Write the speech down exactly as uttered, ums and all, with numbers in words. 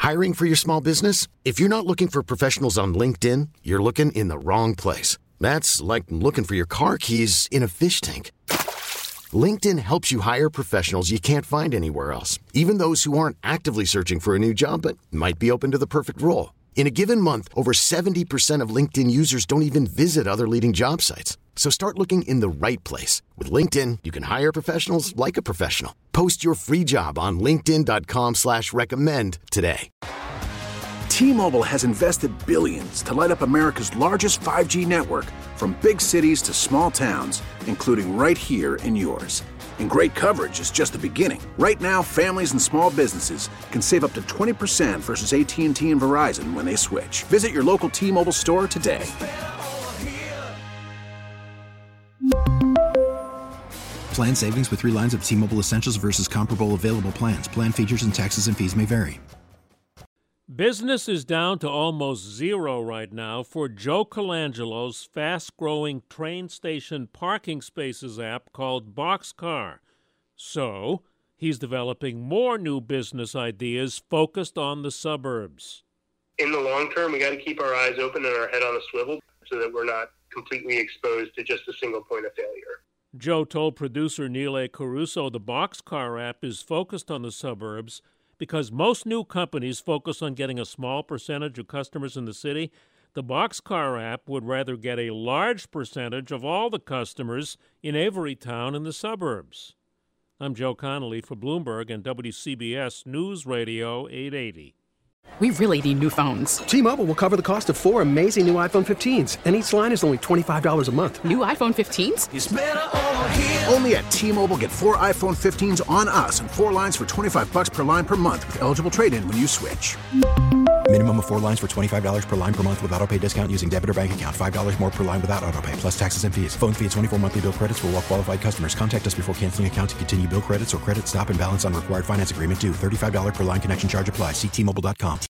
Hiring for your small business? If you're not looking for professionals on LinkedIn, you're looking in the wrong place. That's like looking for your car keys in a fish tank. LinkedIn helps you hire professionals you can't find anywhere else, even those who aren't actively searching for a new job but might be open to the perfect role. In a given month, over seventy percent of LinkedIn users don't even visit other leading job sites. So start looking in the right place. With LinkedIn, you can hire professionals like a professional. Post your free job on linkedin dot com slash recommend today. T-Mobile has invested billions to light up America's largest five G network, from big cities to small towns, including right here in yours. And great coverage is just the beginning. Right now, families and small businesses can save up to twenty percent versus A T and T and Verizon when they switch. Visit your local T-Mobile store today. Plan savings with three lines of T-Mobile Essentials versus comparable available plans. Plan features and taxes and fees may vary. Business is down to almost zero right now for Joe Colangelo's fast-growing train station parking spaces app called Boxcar. So, he's developing more new business ideas focused on the suburbs. In the long term, we got to keep our eyes open and our head on a swivel so that we're not completely exposed to just a single point of failure. Joe told producer Neil A. Caruso the Boxcar app is focused on the suburbs because most new companies focus on getting a small percentage of customers in the city. The Boxcar app would rather get a large percentage of all the customers in every town in the suburbs. I'm Joe Connolly for Bloomberg and W C B S News Radio eight eighty. We really need new phones. T-Mobile will cover the cost of four amazing new iPhone fifteens, and each line is only twenty-five dollars a month. New iPhone fifteens? It's better over here. Only at T-Mobile, get four iPhone fifteens on us and four lines for twenty-five dollars per line per month with eligible trade-in when you switch. Minimum of four lines for twenty-five dollars per line per month with autopay discount using debit or bank account. five dollars more per line without autopay, plus taxes and fees. Phone fee at twenty-four monthly bill credits for well-qualified customers. Contact us before canceling account to continue bill credits or credit stop and balance on required finance agreement due. thirty-five dollars per line connection charge applies. See T Mobile dot com.